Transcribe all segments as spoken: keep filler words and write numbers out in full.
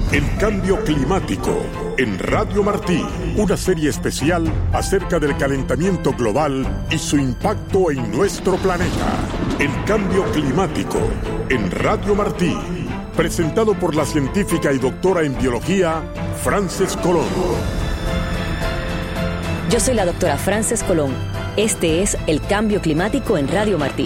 El cambio climático en Radio Martí, una serie especial acerca del calentamiento global y su impacto en nuestro planeta. El cambio climático en Radio Martí, presentado por la científica y doctora en biología, Frances Colón. Yo soy la doctora Frances Colón. Este es El Cambio Climático en Radio Martí.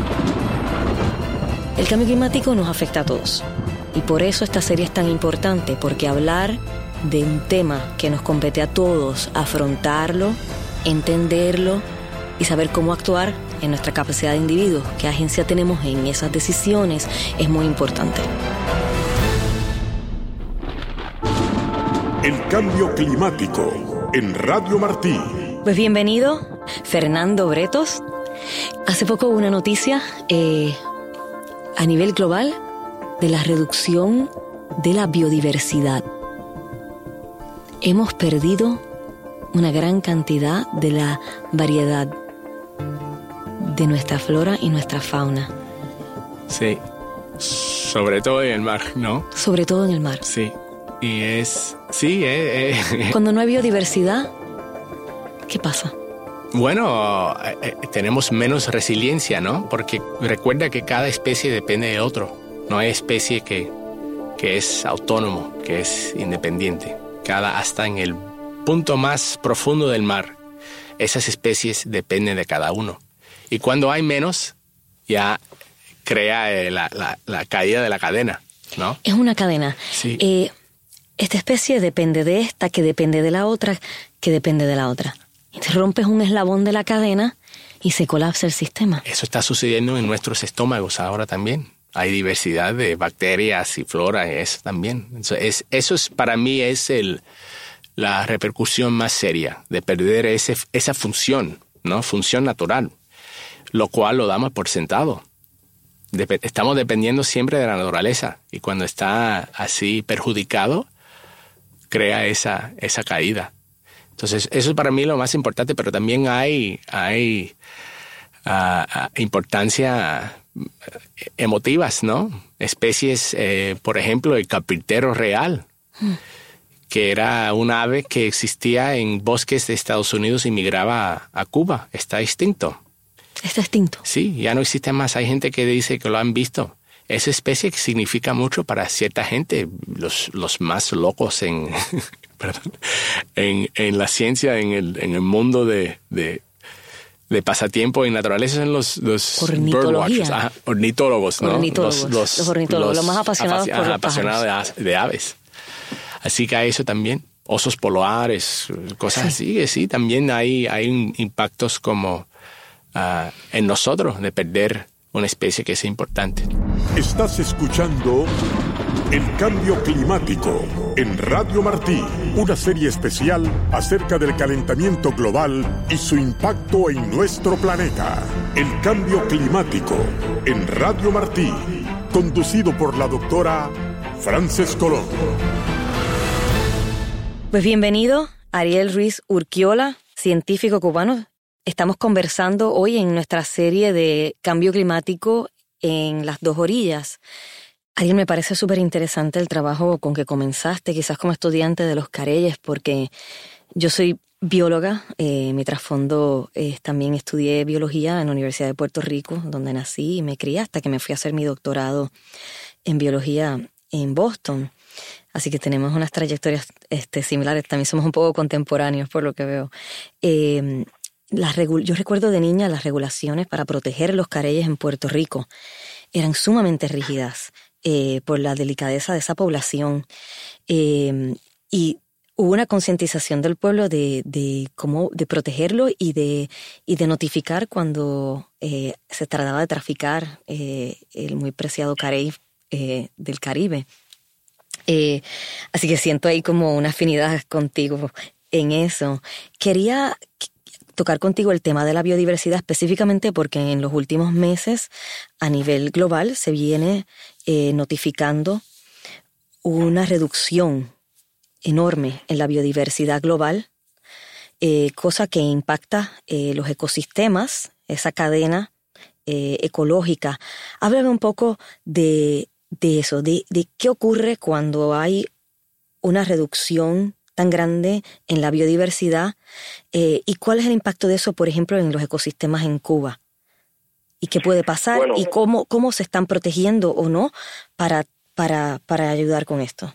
El cambio climático nos afecta a todos. Y por eso esta serie es tan importante, porque hablar de un tema que nos compete a todos, afrontarlo, entenderlo y saber cómo actuar en nuestra capacidad de individuos, qué agencia tenemos en esas decisiones, es muy importante. El cambio climático en Radio Martí. Pues bienvenido, Fernando Bretos. Hace poco hubo una noticia eh, a nivel global de la reducción de la biodiversidad. Hemos perdido una gran cantidad de la variedad de nuestra flora y nuestra fauna. Sí, sobre todo en el mar, ¿no? Sobre todo en el mar. Sí, y es... Sí, eh, eh. Cuando no hay biodiversidad, ¿qué pasa? Bueno, eh, eh, tenemos menos resiliencia, ¿no? Porque recuerda que cada especie depende de otro. No hay especie que, que es autónomo, que es independiente. Cada, hasta en el punto más profundo del mar, esas especies dependen de cada uno. Y cuando hay menos, ya crea eh, la, la, la caída de la cadena, ¿no? Es una cadena. Sí. Eh, esta especie depende de esta, que depende de la otra, que depende de la otra. Y te rompes un eslabón de la cadena y se colapsa el sistema. Eso está sucediendo en nuestros estómagos ahora también. Hay diversidad de bacterias y flora, y eso también. Eso es, eso es para mí es el, la repercusión más seria de perder ese, esa función, ¿no? Función natural, lo cual lo damos por sentado. Dep- estamos dependiendo siempre de la naturaleza y cuando está así perjudicado, crea esa, esa caída. Entonces, eso es para mí lo más importante, pero también hay, hay uh, uh, importancia emotivas, ¿no? Especies, eh, por ejemplo, el carpintero real, mm. que era un ave que existía en bosques de Estados Unidos y migraba a, a Cuba. Está extinto. ¿Está extinto? Sí, ya no existe más. Hay gente que dice que lo han visto. Esa especie que significa mucho para cierta gente, los, los más locos en, perdón, en, en la ciencia, en el, en el mundo de... de de pasatiempo en naturaleza son los, los birdwatchers, ah, ornitólogos, ¿no? Ornitólogos, los, los, los ornitólogos, los, los más apasionados apasion, por los apasionados de, de aves. Así que hay eso también. Osos polares, cosas sí. así, que sí, también hay, hay impactos como uh, en nosotros de perder una especie que es importante. Estás escuchando El Cambio Climático en Radio Martí, una serie especial acerca del calentamiento global y su impacto en nuestro planeta. El Cambio Climático en Radio Martí, conducido por la doctora Frances Colón. Pues bienvenido, Ariel Ruiz Urquiola, científico cubano. Estamos conversando hoy en nuestra serie de Cambio Climático en las dos orillas. Ariel, me parece súper interesante el trabajo con que comenzaste, quizás como estudiante de los Careyes, porque yo soy bióloga, eh, mi trasfondo es eh, también estudié biología en la Universidad de Puerto Rico, donde nací y me crié hasta que me fui a hacer mi doctorado en biología en Boston. Así que tenemos unas trayectorias este, similares, también somos un poco contemporáneos por lo que veo. Eh, las regu- yo recuerdo de niña las regulaciones para proteger los Careyes en Puerto Rico eran sumamente rígidas. Eh, por la delicadeza de esa población eh, y hubo una concientización del pueblo de, de cómo de protegerlo y de, y de notificar cuando eh, se trataba de traficar eh, el muy preciado carey eh, del Caribe. Eh, así que siento ahí como una afinidad contigo en eso. Quería tocar contigo el tema de la biodiversidad específicamente porque en los últimos meses a nivel global se viene eh, notificando una reducción enorme en la biodiversidad global, eh, cosa que impacta eh, los ecosistemas, esa cadena eh, ecológica. Háblame un poco de, de eso, de, de qué ocurre cuando hay una reducción tan grande en la biodiversidad? Eh, ¿Y cuál es el impacto de eso, por ejemplo, en los ecosistemas en Cuba? ¿Y qué puede pasar? Bueno, ¿y cómo, cómo se están protegiendo o no para, para, para ayudar con esto?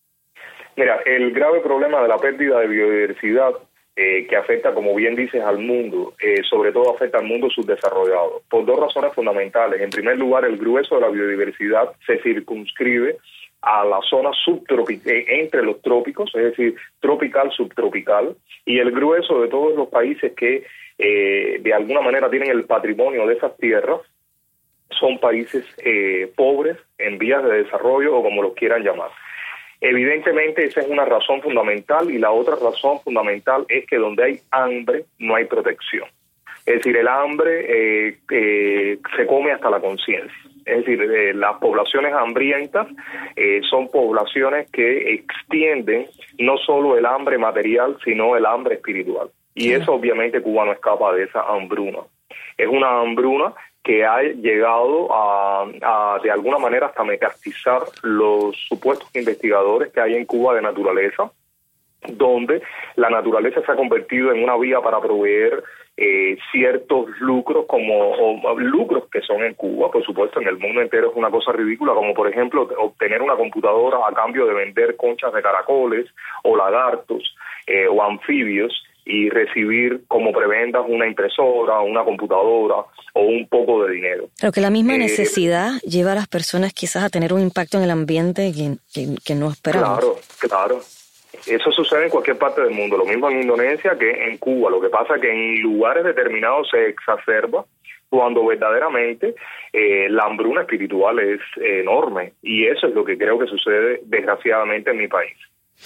Mira, el grave problema de la pérdida de biodiversidad eh, que afecta, como bien dices, al mundo, eh, sobre todo afecta al mundo subdesarrollado, por dos razones fundamentales. En primer lugar, el grueso de la biodiversidad se circunscribe a la zona subtropical, entre los trópicos, es decir, tropical, subtropical, y el grueso de todos los países que eh, de alguna manera tienen el patrimonio de esas tierras son países eh, pobres, en vías de desarrollo o como los quieran llamar. Evidentemente esa es una razón fundamental, y la otra razón fundamental es que donde hay hambre no hay protección. Es decir, el hambre eh, eh, se come hasta la conciencia. Es decir, eh, las poblaciones hambrientas eh, son poblaciones que extienden no solo el hambre material, sino el hambre espiritual. Y sí. Eso obviamente Cuba no escapa de esa hambruna. Es una hambruna que ha llegado a, a de alguna manera hasta metastizar los supuestos investigadores que hay en Cuba de naturaleza, donde la naturaleza se ha convertido en una vía para proveer eh, ciertos lucros, como o, lucros que son en Cuba, por supuesto, en el mundo entero es una cosa ridícula, como por ejemplo obtener una computadora a cambio de vender conchas de caracoles o lagartos eh, o anfibios, y recibir como prebendas una impresora, una computadora o un poco de dinero. Pero que la misma eh, necesidad lleva a las personas quizás a tener un impacto en el ambiente que, que, que no esperamos. Claro, claro. Eso sucede en cualquier parte del mundo, lo mismo en Indonesia que en Cuba. Lo que pasa es que en lugares determinados se exacerba cuando verdaderamente eh, la hambruna espiritual es eh, enorme, y eso es lo que creo que sucede desgraciadamente en mi país.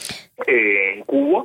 Eh, en Cuba,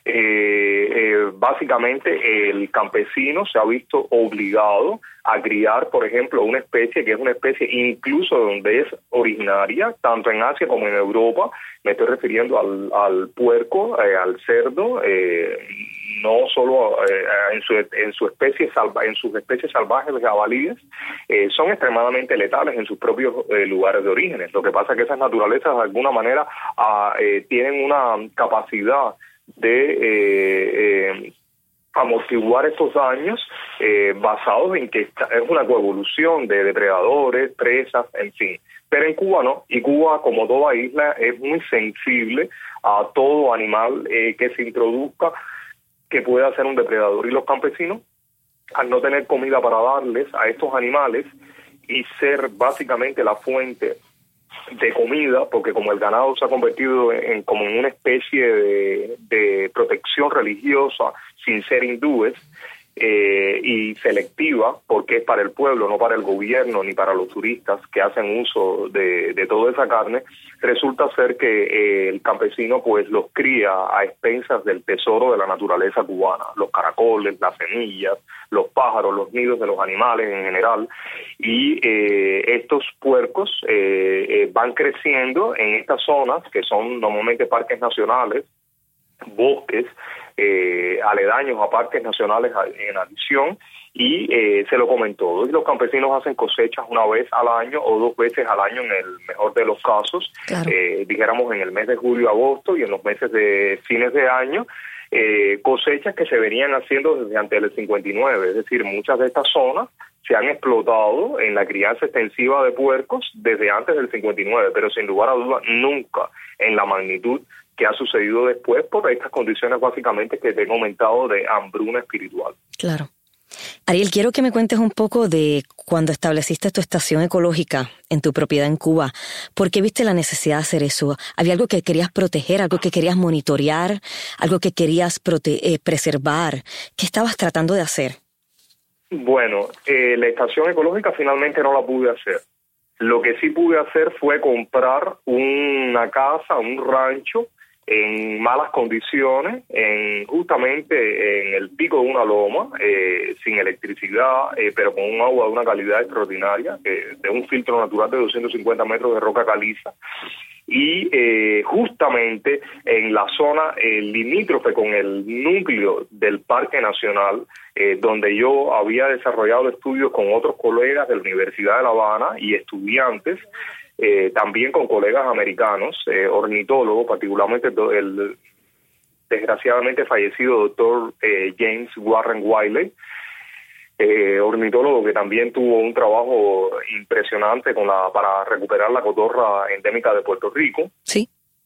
Eh, eh, básicamente el campesino se ha visto obligado a criar, por ejemplo, una especie que es una especie incluso donde es originaria, tanto en Asia como en Europa. Me estoy refiriendo al, al puerco, eh, al cerdo, eh, no solo eh, en su en su especie salva, en sus especies salvajes, los jabalíes, eh, son extremadamente letales en sus propios eh, lugares de orígenes. Lo que pasa es que esas naturalezas de alguna manera ah, eh, tienen una capacidad de eh, eh, amortiguar estos daños eh, basados en que esta es una coevolución de depredadores, presas, en fin. Pero en Cuba no, y Cuba, como toda isla, es muy sensible a todo animal eh, que se introduzca que pueda ser un depredador. Y los campesinos, al no tener comida para darles a estos animales y ser básicamente la fuente de comida, porque como el ganado se ha convertido en, en como en una especie de, de protección religiosa sin ser hindúes eh, y selectiva, porque es para el pueblo, no para el gobierno ni para los turistas que hacen uso de, de toda esa carne, resulta ser que eh, el campesino pues los cría a expensas del tesoro de la naturaleza cubana, los caracoles, las semillas, los pájaros, los nidos de los animales en general, y eh, estos puercos eh, eh, van creciendo en estas zonas que son normalmente parques nacionales, bosques, eh, aledaños a parques nacionales en adición, y eh, se lo comen todo. Y los campesinos hacen cosechas una vez al año o dos veces al año en el mejor de los casos, claro. eh, dijéramos en el mes de julio, agosto, y en los meses de fines de año, eh, cosechas que se venían haciendo desde antes del cincuenta y nueve, es decir, muchas de estas zonas se han explotado en la crianza extensiva de puercos desde antes del cincuenta y nueve, pero sin lugar a dudas nunca en la magnitud que ha sucedido después por estas condiciones básicamente que te he comentado de hambruna espiritual. Claro. Ariel, quiero que me cuentes un poco de cuando estableciste tu estación ecológica en tu propiedad en Cuba. ¿Por qué viste la necesidad de hacer eso? ¿Había algo que querías proteger, algo que querías monitorear, algo que querías prote- eh, preservar? ¿Qué estabas tratando de hacer? Bueno, eh, la estación ecológica finalmente no la pude hacer. Lo que sí pude hacer fue comprar una casa, un rancho, en malas condiciones, en justamente en el pico de una loma, eh, sin electricidad, eh, pero con un agua de una calidad extraordinaria, eh, de un filtro natural de doscientos cincuenta metros de roca caliza, y eh, justamente en la zona eh, limítrofe con el núcleo del Parque Nacional, eh, donde yo había desarrollado estudios con otros colegas de la Universidad de La Habana y estudiantes, eh, también con colegas americanos, eh, ornitólogos, particularmente el desgraciadamente fallecido doctor eh, James Warren Wiley, eh, ornitólogo que también tuvo un trabajo impresionante con la para recuperar la cotorra endémica de Puerto Rico. Sí.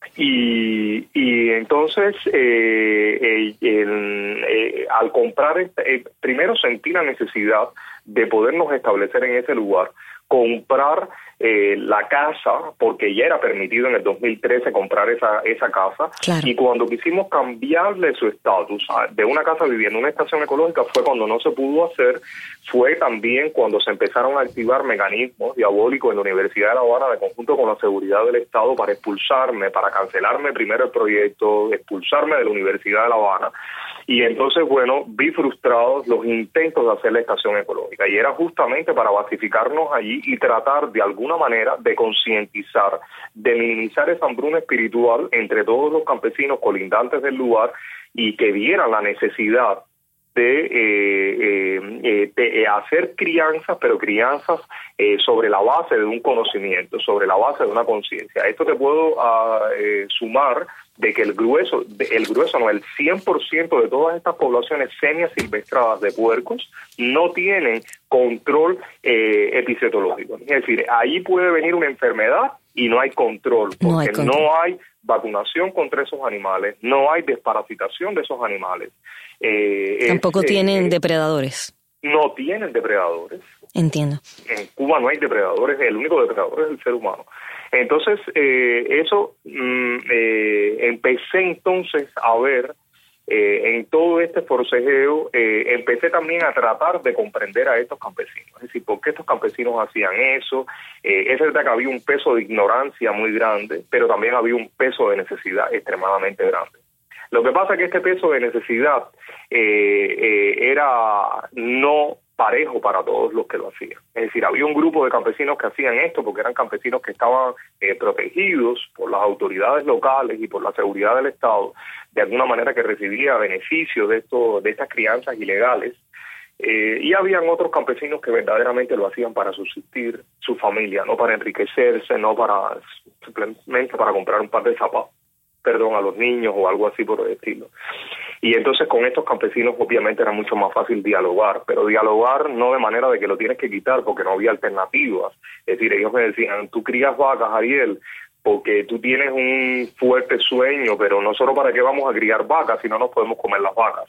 Y, y entonces, eh, eh, el, eh, al comprar, eh, primero sentí la necesidad de podernos establecer en ese lugar, comprar eh, la casa, porque ya era permitido en el dos mil trece comprar esa esa casa, claro. Y cuando quisimos cambiarle su estatus de una casa vivienda a una estación ecológica fue cuando no se pudo hacer, fue también cuando se empezaron a activar mecanismos diabólicos en la Universidad de La Habana de conjunto con la seguridad del Estado para expulsarme, para cancelarme primero el proyecto, expulsarme de la Universidad de La Habana. Y entonces, bueno, vi frustrados los intentos de hacer la estación ecológica y era justamente para basificarnos allí y tratar de alguna manera de concientizar, de minimizar esa hambruna espiritual entre todos los campesinos colindantes del lugar y que vieran la necesidad de, eh, eh, de hacer crianzas, pero crianzas eh, sobre la base de un conocimiento, sobre la base de una conciencia. Esto te puedo uh, eh, sumar de que el grueso, de, el grueso no, el cien por ciento de todas estas poblaciones semiasilvestradas de puercos no tienen control eh, epicetológico. Es decir, ahí puede venir una enfermedad y no hay control, porque no hay, control. no hay vacunación contra esos animales, no hay desparasitación de esos animales. Eh, Tampoco es, tienen eh, depredadores. No tienen depredadores. Entiendo. En Cuba no hay depredadores, el único depredador es el ser humano. Entonces, eh, eso, mm, eh, empecé entonces a ver, eh, en todo este forcejeo, eh, empecé también a tratar de comprender a estos campesinos. Es decir, ¿por qué estos campesinos hacían eso? Eh, es verdad que había un peso de ignorancia muy grande, pero también había un peso de necesidad extremadamente grande. Lo que pasa es que este peso de necesidad eh, eh, era no parejo para todos los que lo hacían. Es decir, había un grupo de campesinos que hacían esto porque eran campesinos que estaban eh, protegidos por las autoridades locales y por la seguridad del Estado, de alguna manera que recibía beneficios de esto, de estas crianzas ilegales, eh, y habían otros campesinos que verdaderamente lo hacían para subsistir su familia, no para enriquecerse, no para simplemente para comprar un par de zapatos, perdón, a los niños o algo así por el estilo. Y entonces con estos campesinos obviamente era mucho más fácil dialogar, pero dialogar no de manera de que lo tienes que quitar porque no había alternativas. Es decir, ellos me decían, tú crías vacas, Ariel, porque tú tienes un fuerte sueño, pero no solo para qué vamos a criar vacas, si no nos podemos comer las vacas.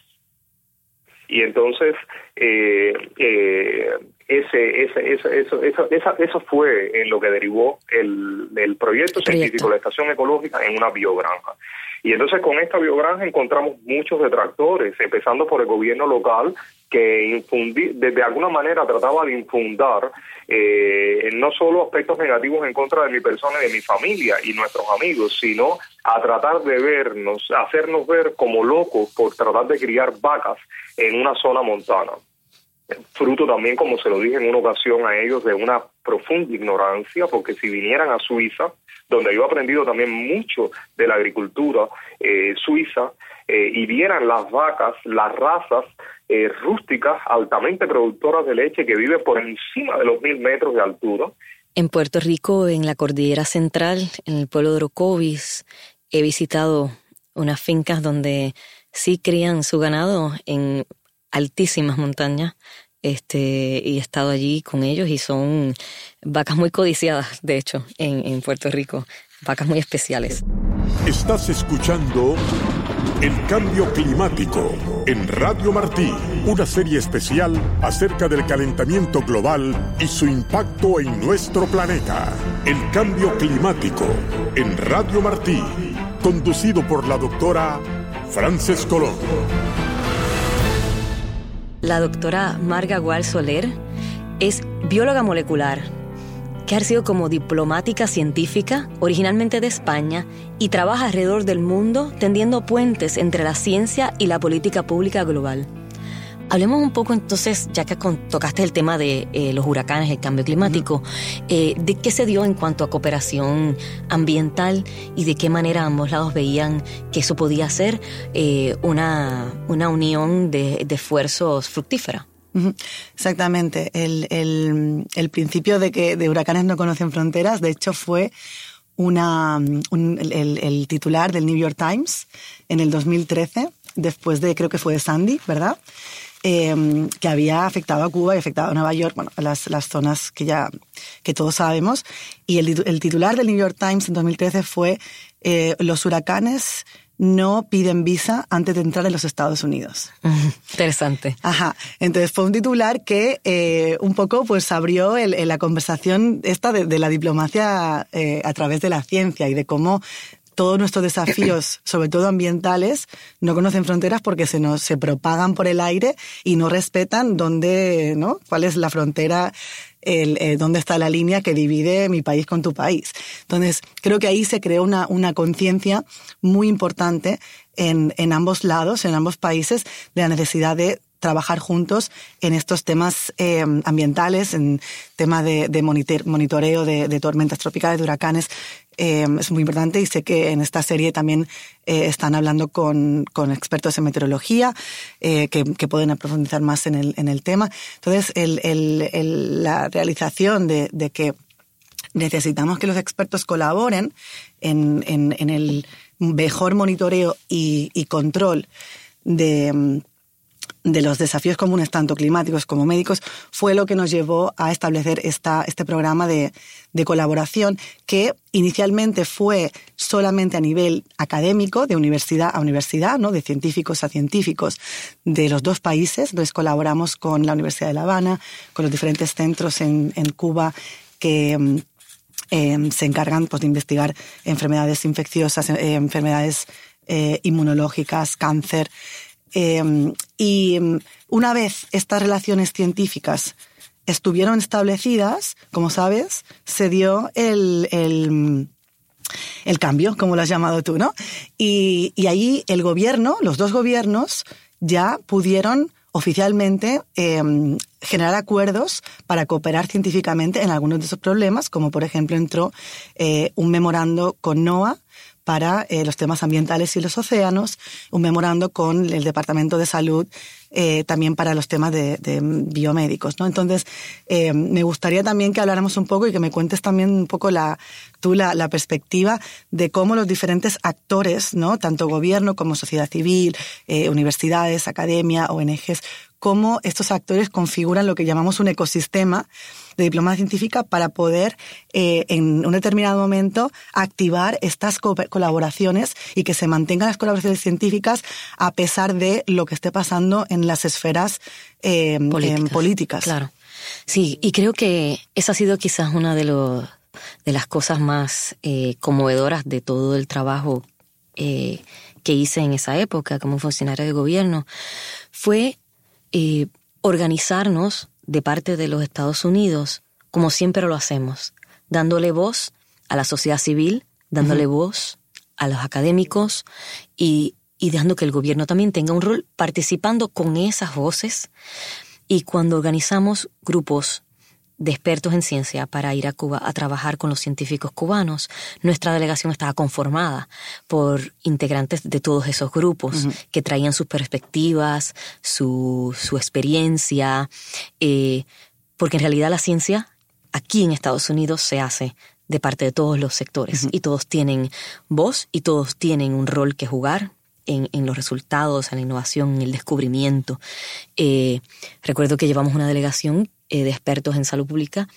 Y entonces eh, eh, ese, ese, ese, eso, eso, eso, eso fue en lo que derivó el, el proyecto científico, la estación ecológica, en una biogranja. Y entonces con esta biogranja encontramos muchos detractores, empezando por el gobierno local, que infundi, de, de alguna manera trataba de infundar eh, no solo aspectos negativos en contra de mi persona y de mi familia y nuestros amigos, sino a tratar de vernos, hacernos ver como locos por tratar de criar vacas en una zona montana. Fruto también, como se lo dije en una ocasión a ellos, de una profunda ignorancia, porque si vinieran a Suiza, donde yo he aprendido también mucho de la agricultura eh, suiza, eh, y vieran las vacas, las razas eh, rústicas altamente productoras de leche que viven por encima de los mil metros de altura. En Puerto Rico, en la Cordillera Central, en el pueblo de Orocovis, he visitado unas fincas donde sí crían su ganado en altísimas montañas, este, y he estado allí con ellos y son vacas muy codiciadas, de hecho, en, en Puerto Rico, vacas muy especiales. Estás escuchando El Cambio Climático en Radio Martí, una serie especial acerca del calentamiento global y su impacto en nuestro planeta. El Cambio Climático en Radio Martí, conducido por la doctora Frances Colón. La doctora Marga Gual Soler es bióloga molecular, que ha sido como diplomática científica, originalmente de España, y trabaja alrededor del mundo tendiendo puentes entre la ciencia y la política pública global. Hablemos un poco entonces, ya que tocaste el tema de eh, los huracanes, el cambio climático, eh, de qué se dio en cuanto a cooperación ambiental y de qué manera ambos lados veían que eso podía ser eh, una, una unión de, de esfuerzos fructífera. Exactamente. El, el, el principio de que de huracanes no conocen fronteras, de hecho, fue una, un, el, el titular del New York Times en el dos mil trece, después de, creo que fue de Sandy, ¿verdad?, Eh, que había afectado a Cuba y afectado a Nueva York, bueno, las, las zonas que ya que todos sabemos. Y el, el titular del New York Times en dos mil trece fue eh, los huracanes no piden visa antes de entrar en los Estados Unidos. Interesante. Ajá. Entonces fue un titular que eh, un poco pues abrió el, el, la conversación esta de, de la diplomacia eh, a través de la ciencia y de cómo todos nuestros desafíos, sobre todo ambientales, no conocen fronteras porque se nos se propagan por el aire y no respetan dónde, ¿no?, cuál es la frontera, el, eh, dónde está la línea que divide mi país con tu país. Entonces, creo que ahí se creó una, una conciencia muy importante en, en ambos lados, en ambos países, de la necesidad de trabajar juntos en estos temas eh, ambientales, en tema de, de monitor, monitoreo de, de tormentas tropicales, de huracanes. Eh, es muy importante y sé que en esta serie también eh, están hablando con, con expertos en meteorología eh, que, que pueden profundizar más en el, en el tema. Entonces, el, el, el, la realización de, de que necesitamos que los expertos colaboren en, en, en el mejor monitoreo y, y control de de los desafíos comunes, tanto climáticos como médicos, fue lo que nos llevó a establecer esta, este programa de, de colaboración que inicialmente fue solamente a nivel académico, de universidad a universidad, ¿no?, de científicos a científicos de los dos países. Entonces colaboramos con la Universidad de La Habana, con los diferentes centros en, en Cuba que eh, se encargan pues, de investigar enfermedades infecciosas, eh, enfermedades eh, inmunológicas, cáncer. Eh, y una vez estas relaciones científicas estuvieron establecidas, como sabes, se dio el, el, el cambio, como lo has llamado tú, ¿no? Y, y ahí el gobierno, los dos gobiernos, ya pudieron oficialmente eh, generar acuerdos para cooperar científicamente en algunos de esos problemas, como por ejemplo entró eh, un memorando con NOAA para eh, los temas ambientales y los océanos, un memorando con el Departamento de Salud eh, también para los temas de, de biomédicos, ¿no? Entonces, eh, me gustaría también que habláramos un poco y que me cuentes también un poco la, tú la, la perspectiva de cómo los diferentes actores, ¿no?, tanto gobierno como sociedad civil, eh, universidades, academia, O N Ges, cómo estos actores configuran lo que llamamos un ecosistema de diplomacia científica para poder, eh, en un determinado momento, activar estas co- colaboraciones y que se mantengan las colaboraciones científicas a pesar de lo que esté pasando en las esferas eh, políticas. Eh, políticas. Claro. Sí, y creo que esa ha sido quizás una de, los, de las cosas más eh, conmovedoras de todo el trabajo eh, que hice en esa época como funcionaria de gobierno, fue eh, organizarnos de parte de los Estados Unidos, como siempre lo hacemos, dándole voz a la sociedad civil, dándole uh-huh. voz a los académicos y, y dejando que el gobierno también tenga un rol participando con esas voces. Y cuando organizamos grupos de expertos en ciencia para ir a Cuba a trabajar con los científicos cubanos, nuestra delegación estaba conformada por integrantes de todos esos grupos uh-huh. que traían sus perspectivas, su, su experiencia, eh, porque en realidad la ciencia aquí en Estados Unidos se hace de parte de todos los sectores uh-huh. y todos tienen voz y todos tienen un rol que jugar en, en los resultados, en la innovación, en el descubrimiento. Eh, recuerdo que llevamos una delegación eh, de expertos en salud pública,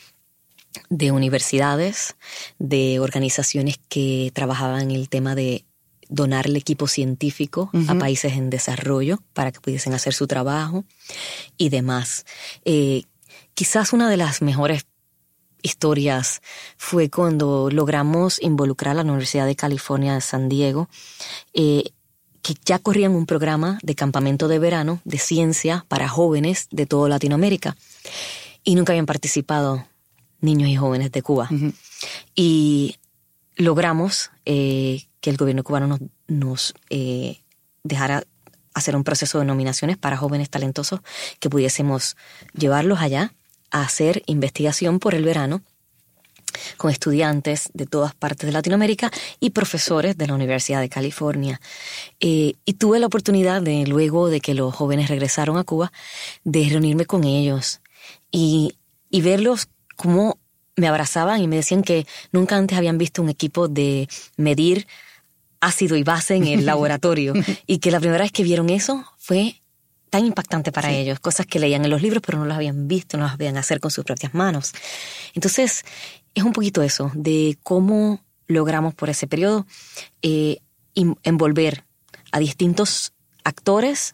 de universidades, de organizaciones que trabajaban en el tema de donar el equipo científico uh-huh. a países en desarrollo para que pudiesen hacer su trabajo y demás. Eh, quizás una de las mejores historias fue cuando logramos involucrar a la Universidad de California de San Diego, eh, que ya corrían un programa de campamento de verano de ciencia para jóvenes de toda Latinoamérica y nunca habían participado niños y jóvenes de Cuba. Uh-huh. Y logramos eh, que el gobierno cubano nos, nos eh, dejara hacer un proceso de nominaciones para jóvenes talentosos que pudiésemos llevarlos allá a hacer investigación por el verano con estudiantes de todas partes de Latinoamérica y profesores de la Universidad de California. Eh, y tuve la oportunidad de, luego de que los jóvenes regresaron a Cuba, de reunirme con ellos y, y verlos cómo me abrazaban y me decían que nunca antes habían visto un equipo de medir ácido y base en el laboratorio y que la primera vez que vieron eso fue tan impactante para sí. ellos, cosas que leían en los libros pero no las habían visto, no las habían hacer con sus propias manos. Entonces, es un poquito eso, de cómo logramos por ese periodo eh, envolver a distintos actores,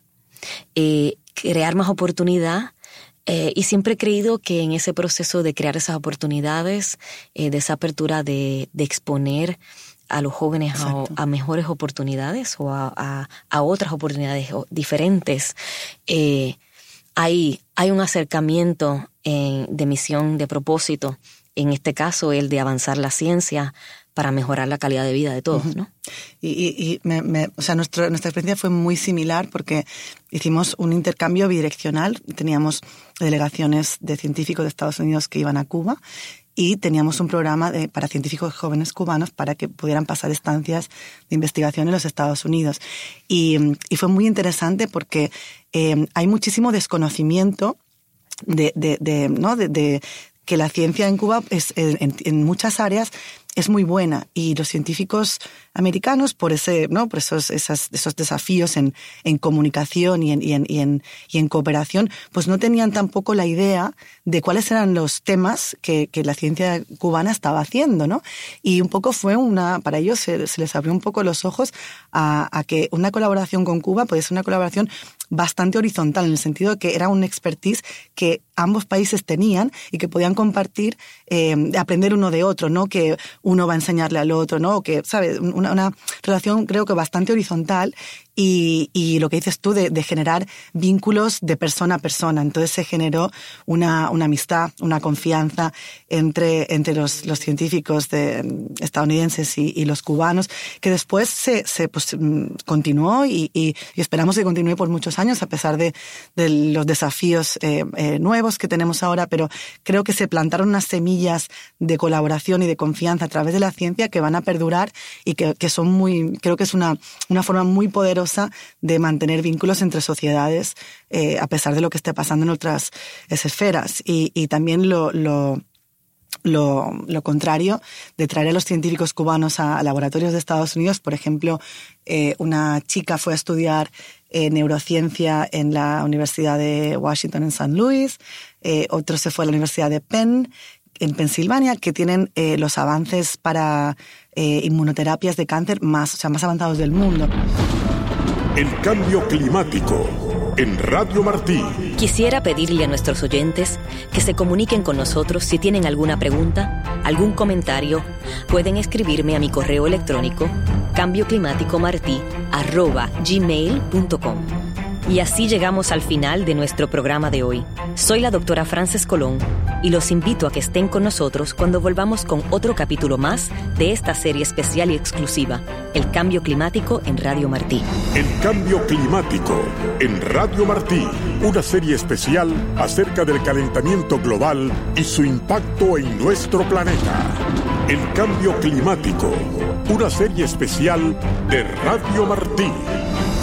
eh, crear más oportunidad. Eh, y siempre he creído que en ese proceso de crear esas oportunidades, eh, de esa apertura de, de exponer a los jóvenes a, a mejores oportunidades o a, a, a otras oportunidades diferentes, eh, hay, hay un acercamiento en, de misión, de propósito, en este caso el de avanzar la ciencia para mejorar la calidad de vida de todos, uh-huh. ¿no? Y, y, y me, me, o sea, nuestro, nuestra experiencia fue muy similar porque hicimos un intercambio bidireccional. Teníamos delegaciones de científicos de Estados Unidos que iban a Cuba y teníamos un programa de, para científicos jóvenes cubanos para que pudieran pasar estancias de investigación en los Estados Unidos. Y, y fue muy interesante porque eh, hay muchísimo desconocimiento de, de, de, ¿no? de, de que la ciencia en Cuba es, en, en muchas áreas es muy buena y los científicos americanos por ese, ¿no? por esos, esas, esos desafíos en, en comunicación y en, y, en, y, en, y en cooperación, pues no tenían tampoco la idea de cuáles eran los temas que, que la ciencia cubana estaba haciendo, ¿no? Y un poco fue una, para ellos se, se les abrió un poco los ojos a, a que una colaboración con Cuba puede ser una colaboración bastante horizontal, en el sentido de que era un expertise que ambos países tenían y que podían compartir, eh, aprender uno de otro, ¿no? Que uno va a enseñarle al otro, ¿no? Que, ¿sabes? Una, una relación creo que bastante horizontal y, y lo que dices tú de, de generar vínculos de persona a persona. Entonces se generó una, una amistad, una confianza entre, entre los, los científicos de, estadounidenses y, y los cubanos, que después se, se pues, continuó y, y, y esperamos que continúe por muchos años a pesar de, de los desafíos eh, eh, nuevos que tenemos ahora, pero creo que se plantaron unas semillas de colaboración y de confianza a través de la ciencia que van a perdurar y que, que son muy, creo que es una, una forma muy poderosa de mantener vínculos entre sociedades eh, a pesar de lo que esté pasando en otras esferas. Y, y también lo, lo, lo, lo contrario de traer a los científicos cubanos a, a laboratorios de Estados Unidos. Por ejemplo, eh, una chica fue a estudiar eh, neurociencia en la Universidad de Washington en San Luis, eh, otro se fue a la Universidad de Penn en Pensilvania, que tienen eh, los avances para eh, inmunoterapias de cáncer más, o sea, más avanzados del mundo. El cambio climático en Radio Martí. Quisiera pedirle a nuestros oyentes que se comuniquen con nosotros si tienen alguna pregunta, algún comentario. Pueden escribirme a mi correo electrónico cambioclimáticomartí arroba gmail punto com. Y así llegamos al final de nuestro programa de hoy. Soy la doctora Frances Colón y los invito a que estén con nosotros cuando volvamos con otro capítulo más de esta serie especial y exclusiva, El Cambio Climático en Radio Martí. El Cambio Climático en Radio Martí, una serie especial acerca del calentamiento global y su impacto en nuestro planeta. El Cambio Climático, una serie especial de Radio Martí.